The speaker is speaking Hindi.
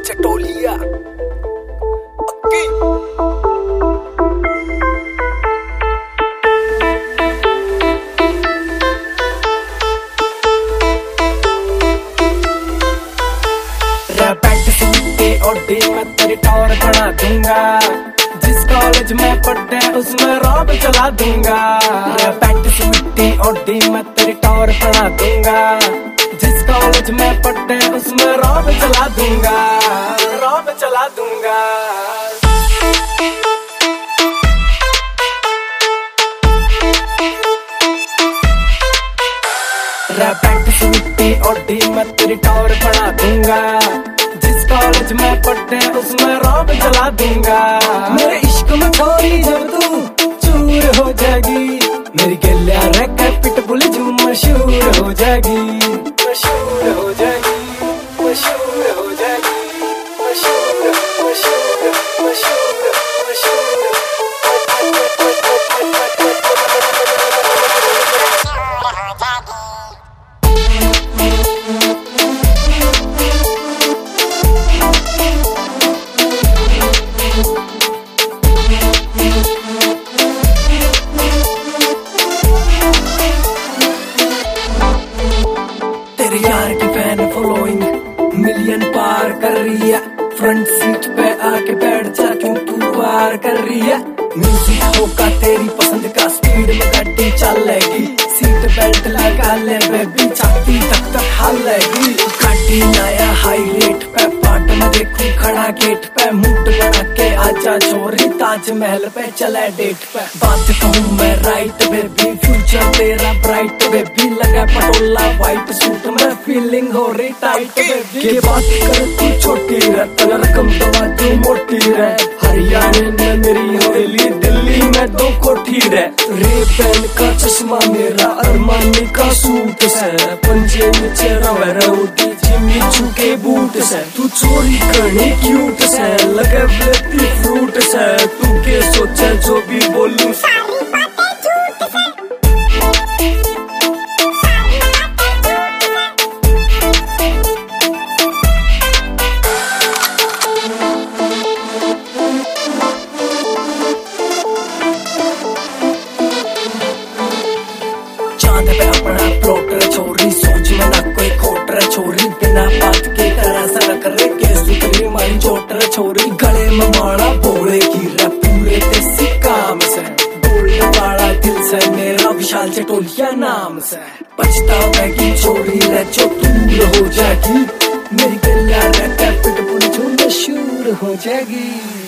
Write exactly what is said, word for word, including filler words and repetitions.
चटोलिया ओके। पैंट सूट ओढ़ी मैं तेरी टॉर बना दूंगा, जिस कॉलेज में पढ़ते उसमें रॉब चला दूंगा। पैंट सूट ओढ़ी मैं तेरी टॉर बना दूंगा, जिस कॉलेज में पढ़ते उसमें रॉब चला दूंगा, रॉब चला दूंगा। पैंट सूट ओढ़ी मैं तेरी टॉर बना दूंगा, जिस कॉलेज में पढ़ते उसमें रॉब जला दूंगा। मेरे इश्क में छोरी जब तू चूर हो जाएगी, मेरी गलिया रैक पिटबुल जू मशहूर हो जाएगी, मशहूर हो जाएगी, मशहूर हो जाएगी, मशहूर मशहूर मशहूर मशहूर। तेरे यार की फैन फॉलोइंग मिलियन पार कर रही है, फ्रंट सीट पे आके बैठ जा क्यों तू पार कर रही है। म्यूजिक होगा तेरी पसंद का, स्पीड में गाड़ी चलेगी, सीट बेल्ट लगा ले बेबी छाती तक तक हालेगी। गाड़ी नया हाई रेट पे, पार्ट में देखूं खड़ा गेट पे, मूड बना के आजा छोरी ताजमहल पे चले डेट पे। बात कहूँ मैं राइट बेबी, फ्यूचर तेरा ब्राइट बेबी, लगा पटोला व्हाइट सूट में फीलिंग हो रही टाइट बेबी। ये बात कर तू छोटी रह, तेरा रकम दवा तू मोटी रह, हरियाणा में मेरी हवेली, दिल्ली में दो कोठी रह। रेबैन का चश्मा मेरा, अरमानी का सूट से, पंजे नीचे रवे रउटी जिमी चुके बूट से। तू चोरी करनी क्यूट से, लगे ब्लेती फ्रूट से, तू के सोचे जो भी बोलूं पे अपना प्लॉट रे छोरी, सोच में ना कोई खोट रे छोरी, बिना बात के तरह सा करे के सुतरी मारी चोट रे छोरी। गले में माला बोले की रे पूरे देसी काम से, बोलने वाला दिल से मेरा विशाल चटोलिया नाम से। पछतावेगी छोरी रे जो दूर हो जाएगी, मेरी गलिया रे पिटबुल जो मशहूर हो जाएगी।